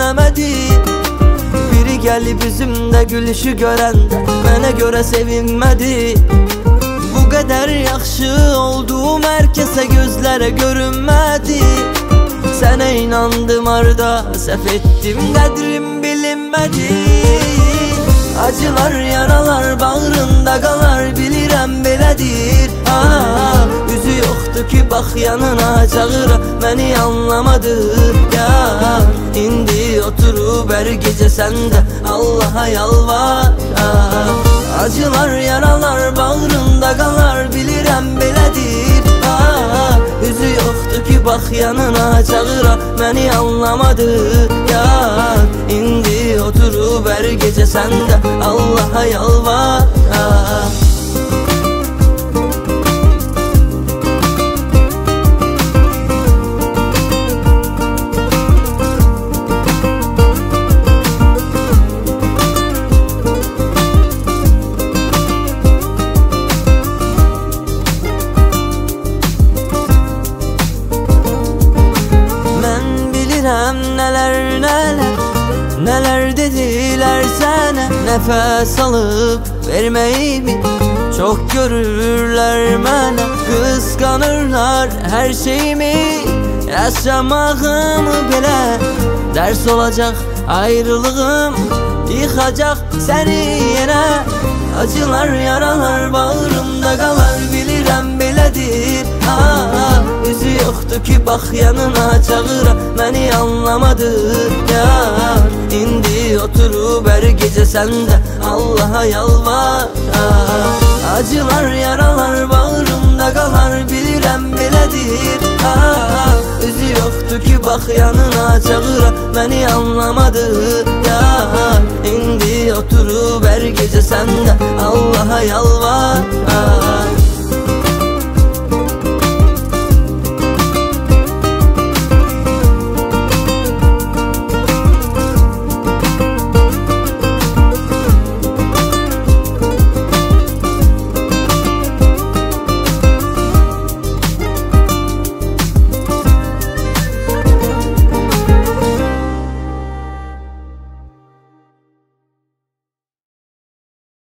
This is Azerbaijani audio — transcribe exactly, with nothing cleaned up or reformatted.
dinləmədi. Biri gəlib üzümdə gülüşü görəndə mənə görə sevinmədi. Bu qədər yaxşı olduğum hər kəsə gözlərə görünmədi. Sənə inandım arda, səhv etdim, qədrim bilinmədi. Acılar, yaralar bağrında qalar, bilirəm belədir. Aa, üzü yoxdur ki, bax yanına çağıra, məni anlamadı. Ya, indi oturub hər gecə səndə Allaha yalvar. Aa, acılar, yaralar bağrında qalar, bilirəm belədir. Aa, üzü yoxdur ki, bax yanına çağıra, məni anlamadı. Ya, indi oturub hər gecə səndə Allaha yalvar. Aa, Nələr, nələr, nələr dedilər sənə, nəfəs alıb verməyimi çox görürlər mənə. Qısqanırlar hər şeyimi, yaşamağımı belə. Dərs olacaq ayrılığım, yıxacaq səni yenə. Acılar, yaralar bağrımda qalar, bilirəm belədir. Aa, üzü yoxdur ki, bax yanına çağıra, məni anlamadı. Yar, indi oturub hər gecə səndə Allaha yalvar. Aa, acılar, yaralar bağrımda qalar, bilirəm belədir. Aa, üzü yoxdur ki, bax yanına çağıra, məni anlamadı. Yar, indi oturub hər gecə səndə Allaha yalvar.